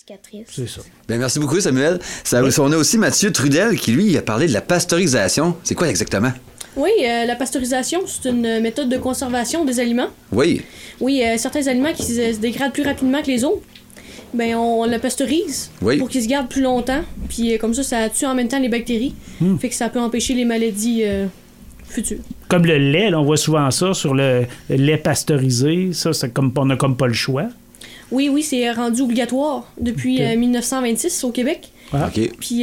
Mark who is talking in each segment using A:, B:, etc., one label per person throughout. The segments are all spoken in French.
A: cicatrices.
B: C'est ça.
C: Bien, merci beaucoup, Samuel. On a aussi Mathieu Trudel qui, lui, a parlé de la pasteurisation. C'est quoi exactement?
D: Oui, la pasteurisation, c'est une méthode de conservation des aliments.
C: Oui.
D: Oui, certains aliments qui se dégradent plus rapidement que les autres, ben on le pasteurise pour qu'ils se gardent plus longtemps. Puis comme ça tue en même temps les bactéries. Fait que ça peut empêcher les maladies futures.
B: Comme le lait, là, on voit souvent ça sur le lait pasteurisé. Ça, c'est comme, on n'a comme pas le choix.
D: Oui, c'est rendu obligatoire depuis 1926 au Québec.
C: Ah. OK.
D: Puis,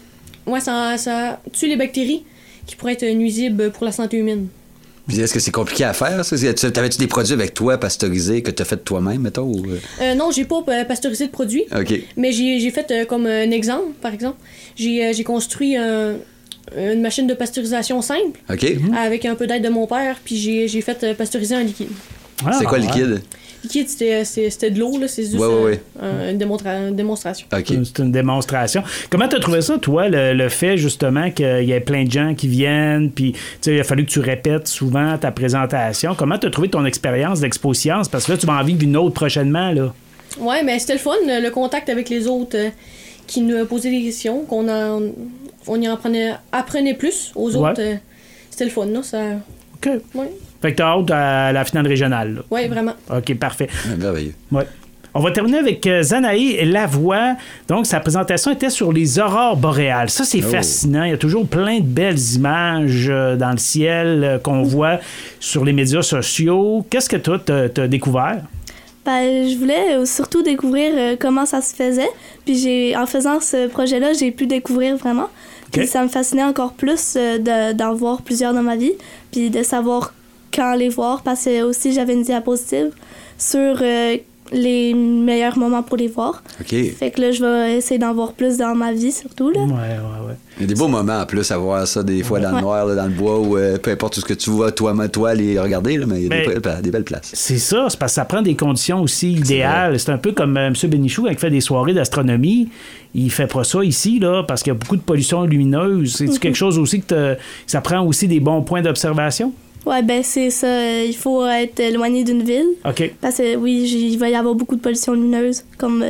D: ça tue les bactéries qui pourraient être nuisibles pour la santé humaine.
C: Puis est-ce que c'est compliqué à faire, ça? T'avais-tu des produits avec toi pasteurisés que tu as fait toi-même, mettons? Ou...
D: Non, j'ai pas pasteurisé de produits.
C: OK.
D: Mais j'ai fait comme un exemple, par exemple. J'ai construit une machine de pasteurisation simple.
C: OK.
D: Avec un peu d'aide de mon père, puis j'ai fait pasteuriser un liquide.
C: C'est quoi le liquide?
D: Liquide, c'était de l'eau, là. C'est juste une démonstration.
C: Okay.
B: C'est une démonstration. Comment tu as trouvé ça, toi, le fait, justement, qu'il y ait plein de gens qui viennent, puis il a fallu que tu répètes souvent ta présentation. Comment tu as trouvé ton expérience d'Expo Science? Parce que là, tu vas en vivre une autre prochainement, là.
D: Oui, mais c'était le fun, le contact avec les autres qui nous posaient des questions, on y apprenait plus aux autres. C'était le fun, là. Ça...
B: OK.
D: Ouais.
B: Fait que t'as hâte à la finale régionale.
D: Oui, vraiment.
B: OK, parfait.
C: Merveilleux.
B: Ouais. On va terminer avec Zanaï Lavoie. Donc, sa présentation était sur les aurores boréales. Ça, c'est fascinant. Il y a toujours plein de belles images dans le ciel qu'on voit sur les médias sociaux. Qu'est-ce que toi, t'as découvert?
E: Je voulais surtout découvrir comment ça se faisait. Puis en faisant ce projet-là, j'ai pu découvrir vraiment. Puis ça me fascinait encore plus d'en voir plusieurs dans ma vie. Puis de savoir quand les voir, parce que aussi j'avais une diapositive sur les meilleurs moments pour les voir.
C: OK.
E: Fait que là, je vais essayer d'en voir plus dans ma vie, surtout, là.
B: Ouais.
C: Il y a des beaux moments, en plus, à voir ça, des fois, dans le noir, là, dans le bois, ou peu importe tout ce que tu vois, toi, les regarder, là, mais il y a des belles places.
B: C'est ça, c'est parce que ça prend des conditions aussi idéales. C'est un peu comme M. Bénichou, quand il fait des soirées d'astronomie, il fait pas ça ici, là, parce qu'il y a beaucoup de pollution lumineuse. C'est-tu quelque chose aussi que ça prend aussi des bons points d'observation?
E: Ouais, c'est ça. Il faut être éloigné d'une ville.
B: OK.
E: Parce que, oui, il va y avoir beaucoup de pollution lumineuse, comme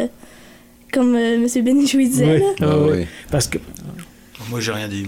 E: M. Bénichou disait.
B: Oui.
E: Là.
C: Oui.
B: Parce que...
F: Moi, j'ai rien dit.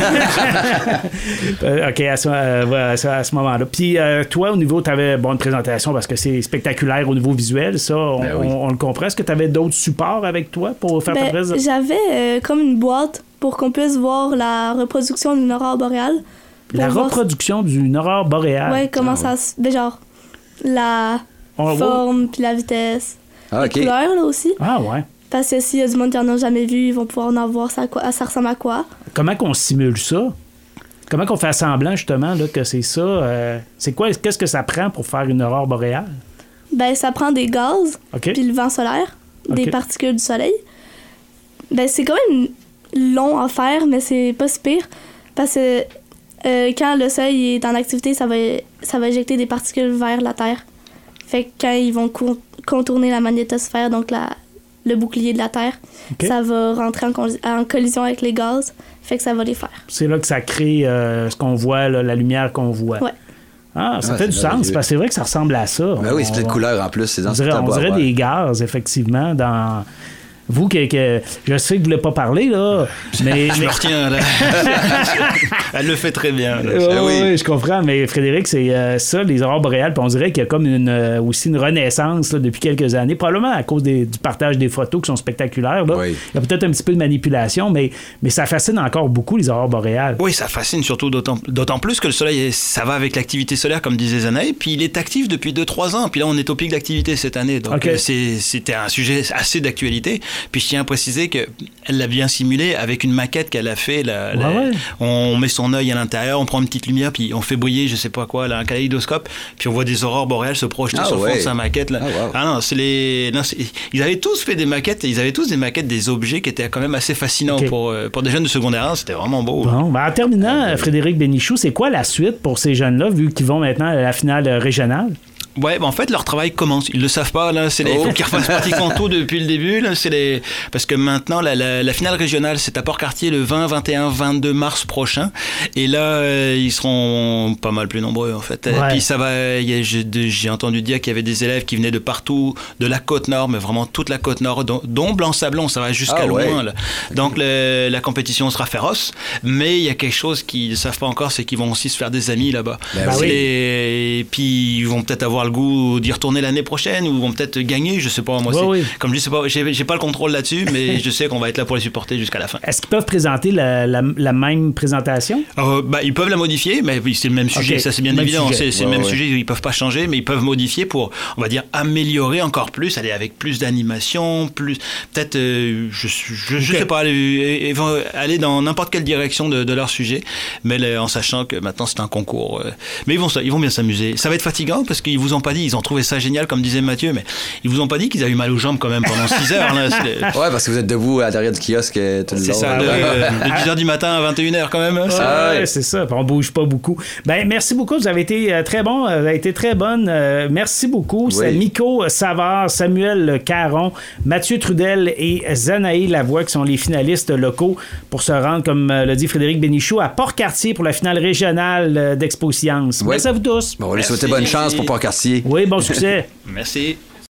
B: OK, à ce moment-là. Puis toi, au niveau, tu avais une présentation parce que c'est spectaculaire au niveau visuel, ça, on le comprend. Est-ce que tu avais d'autres supports avec toi pour faire ta présentation?
E: J'avais comme une boîte pour qu'on puisse voir la reproduction d'une aurore boréale.
B: La reproduction d'une aurore boréale?
E: Oui, comment ça se... genre, la forme, puis la vitesse. Les couleurs, là, aussi.
B: Ah, ouais.
E: Parce que s'il y a du monde qui n'en a jamais vu, ils vont pouvoir en voir ça ressemble à quoi.
B: Comment qu'on simule ça? Comment qu'on fait semblant, justement, là, que c'est ça? Qu'est-ce que ça prend pour faire une aurore boréale?
E: Ça prend des gaz, puis le vent solaire, des particules du soleil. C'est quand même long à faire, mais c'est pas si pire. Parce que quand le soleil est en activité, ça va éjecter des particules vers la Terre. Fait que quand ils vont contourner la magnétosphère, donc le bouclier de la Terre, ça va rentrer en collision avec les gaz, fait que ça va les faire.
B: C'est là que ça crée ce qu'on voit, là, la lumière qu'on voit.
E: Ouais.
B: Ah, ça fait du sens, parce que c'est vrai que ça ressemble à ça.
C: Oui, c'est plein de couleurs en plus. C'est
B: on dirait des gaz, effectivement, dans... Vous, je sais que vous ne voulez pas parler, là, mais...
F: Je me retiens, là. Elle le fait très bien.
B: Oui, je comprends, mais Frédéric, c'est ça, les aurores boréales, puis on dirait qu'il y a comme aussi une renaissance là, depuis quelques années, probablement à cause du partage des photos qui sont spectaculaires. Là.
C: Oui.
B: Il y a peut-être un petit peu de manipulation, mais ça fascine encore beaucoup, les aurores boréales.
F: Oui, ça fascine surtout d'autant plus que le soleil, ça va avec l'activité solaire, comme disait Zanaï, puis il est actif depuis 2-3 ans, puis là, on est au pic d'activité cette année, donc c'était un sujet assez d'actualité. Puis je tiens à préciser qu'elle l'a bien simulé avec une maquette qu'elle a fait. On met son œil à l'intérieur, on prend une petite lumière, puis on fait briller, je sais pas quoi, là, un kaléidoscope, puis on voit des aurores boréales se projeter sur le fond de sa maquette. Là. Ils avaient tous fait des maquettes, et ils avaient tous des maquettes des objets qui étaient quand même assez fascinants pour des jeunes de secondaire 1, c'était vraiment beau.
B: Bon, en terminant, Frédéric Bénichou, c'est quoi la suite pour ces jeunes-là, vu qu'ils vont maintenant à la finale régionale?
F: Ouais, en fait, leur travail commence. Ils le savent pas, là. Il faut qu'ils refassent pratiquement tout depuis le début, là. Parce que maintenant, la finale régionale, c'est à Port-Cartier le 20, 21, 22 mars prochain. Et là, ils seront pas mal plus nombreux, en fait. Ouais. Et puis, ça va, j'ai entendu dire qu'il y avait des élèves qui venaient de partout, de la Côte-Nord, mais vraiment toute la Côte-Nord, dont Blanc-Sablon, ça va jusqu'à loin, là. Donc, la compétition sera féroce. Mais il y a quelque chose qu'ils ne savent pas encore, c'est qu'ils vont aussi se faire des amis là-bas. Et puis, ils vont peut-être avoir le goût d'y retourner l'année prochaine ou vont peut-être gagner, je sais pas moi. Comme je dis, j'ai pas le contrôle là-dessus, mais je sais qu'on va être là pour les supporter jusqu'à la fin.
B: Est-ce qu'ils peuvent présenter la même présentation?
F: Ils peuvent la modifier, mais c'est le même sujet, ça c'est bien évident. C'est le même sujet, ils peuvent pas changer, mais ils peuvent modifier pour, on va dire, améliorer encore plus, aller avec plus d'animation, plus peut-être, je sais pas, aller dans n'importe quelle direction de leur sujet, mais en sachant que maintenant c'est un concours. Mais ils vont bien s'amuser. Ça va être fatigant parce qu'ils vous ont pas dit, ils ont trouvé ça génial comme disait Mathieu, mais ils vous ont pas dit qu'ils avaient eu mal aux jambes quand même pendant 6 heures. Là.
C: Ouais, parce que vous êtes debout à l'arrière du kiosque tout le long.
F: C'est ça, de 10h du matin à 21h quand même.
B: Ouais, c'est ça, on bouge pas beaucoup. Ben, merci beaucoup, vous avez été très bon, vous avez été très bonne. Merci beaucoup. Oui. C'est Miko Savard, Samuel Caron, Mathieu Trudel et Zanaï Lavoie qui sont les finalistes locaux pour se rendre, comme l'a dit Frédéric Bénichou, à Port-Cartier pour la finale régionale d'Expo Science. Merci à vous tous.
C: Bon, on va lui souhaiter bonne chance pour Port-Cartier.
B: Oui, bon succès.
F: Merci.